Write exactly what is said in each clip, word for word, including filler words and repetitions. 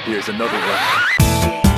Here's another one.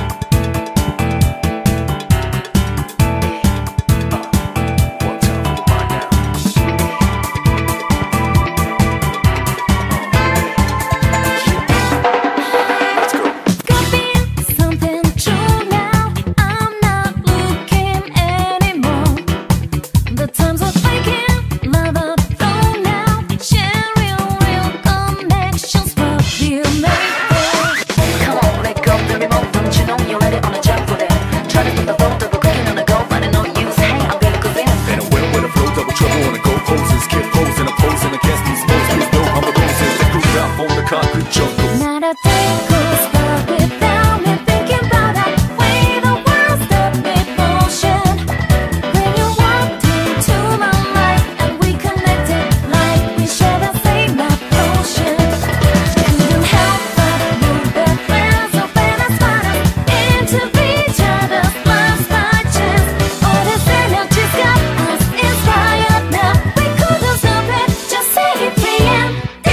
Concrete jungle. Not a thing could stop without me thinking about that way the world stopped in motion. When you walked into my life and we connected like we share the same ocean. Couldn't help but move the plans of better spotters into each other's lives by chance. All this energy's got us inspired now. We couldn't stop it, just say it free and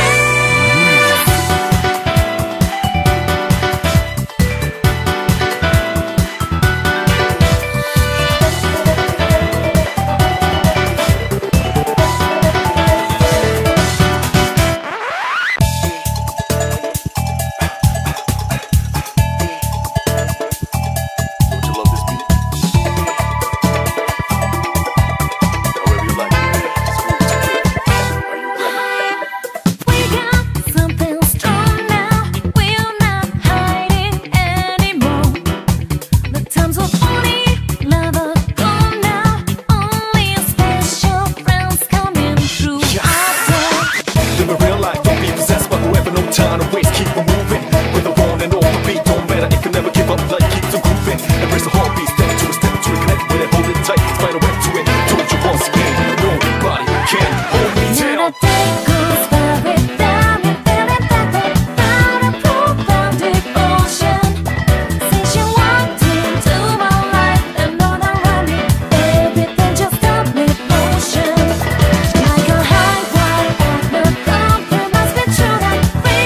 time to waste, keep on moving. With a one and off the beat, don't matter if you never give up, like keeps on grooving. Embrace the heartbeat, step to a step to it, connect with it, hold it tight, find a way to it. Told you once again, nobody can hold me down. Not a day goes by without me feeling that way, out of profound devotion. Since you walked into my life and all around me, everything just stopped me motion. Like a high wire at the compromise between us.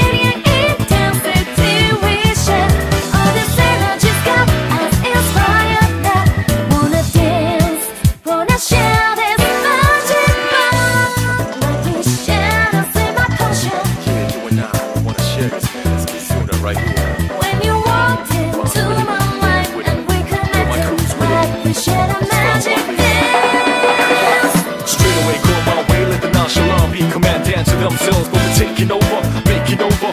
Right here. When you walked into my life and we connected like we shared a magic dance. Straight away, go my way, let the nonchalant be command dance to themselves, but we're taking over, making over.